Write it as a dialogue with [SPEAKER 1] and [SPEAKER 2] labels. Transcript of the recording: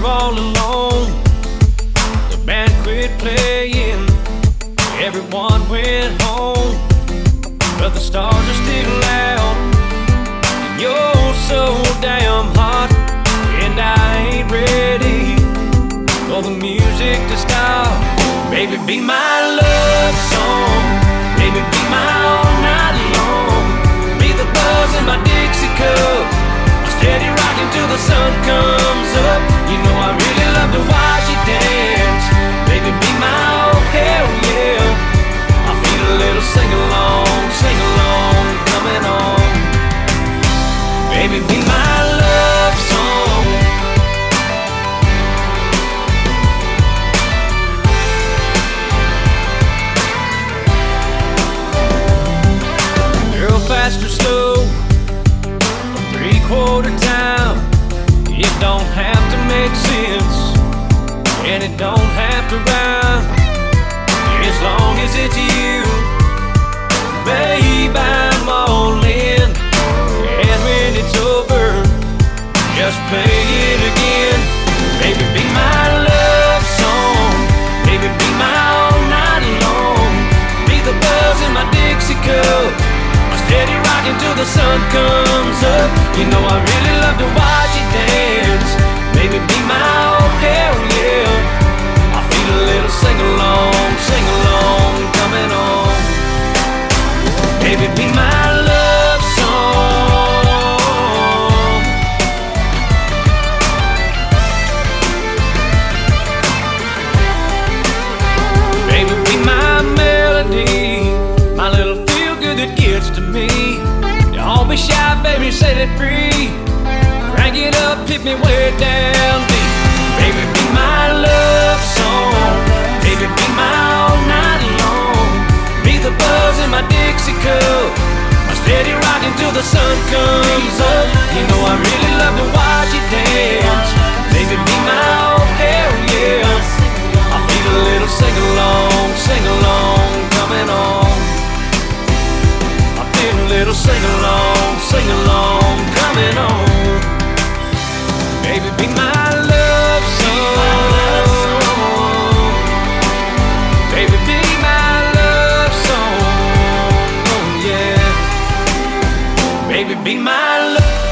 [SPEAKER 1] were all alone. The band quit playing, everyone went home, but the stars are still out, and you're so damn hot, and I ain't ready for the music to stop. Baby, be my love song, baby, be my all night long, be the buzz in my Dixie cup, steady rocking till the sun comes up. You know I really love to watch you dance. Baby, be my oh hell yeah. I feel a little sing-along coming on. Baby, be my love song. Girl, fast or slow, three-quarter time, it don't have to make sense, and it don't have to rhyme, as long as it's you. Babe, I'm all in, and when it's over, just play it again. Baby, be my love song, baby, be my all night long, be the buzz in my Dixie cup, steady rocking till the sun comes up. You know I really love to watch you dance. Baby, be my oh hell yeah. I feel a little sing-along coming on. Baby, be my love song. Baby, be my melody, my little feel-good that gets to me. Don't be shy, baby, set it free. Crank it up, hit me way down deep. Baby, be my love song. Baby, be my all night long. Be the buzz in my Dixie cup, my steady rocking till the sun comes up. You know I really love to watch you dance. Baby, be my oh hell yeah. I feel a little sing-along coming on. I feel a little sing-along coming on. Baby, be my love song. Baby, be my love song. Oh yeah. Baby, be my love.